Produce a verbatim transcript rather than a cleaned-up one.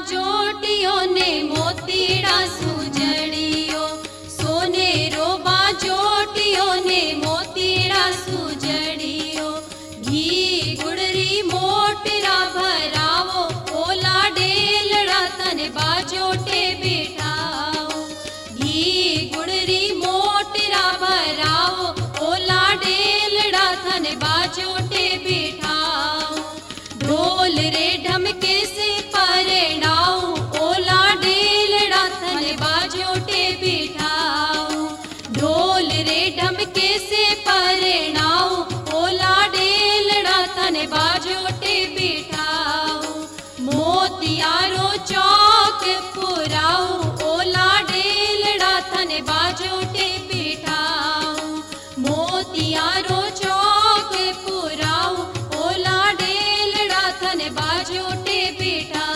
बाजोटियो ने मोतीड़ा सुजड़ियो, सोनेरो बाजोटियो ने मोतीड़ा सुजड़ियो। घी गुड़री मोटरा भरावो, ओला डेलड़ा तने बाजोटे बिठाओ। घी गुड़री मोटरा भरावो, ओला डेलड़ा तने बाजोटे बिठाओ। ढोल रे ढमके से परिणाओ, ओला डेलड़ा तने बाजोटे बिठाओ। ढोल रे ढमके से परिणाओ, ओला डेलड़ा तने बाजोटे बिठाओ। मोतियारो चौक पुराओ, ओला डेलड़ा तने बाजोटे बिठाओ। मोतियारो चौक पुराओ, ओला डेलड़ा तने बाजोटे बिठाओ।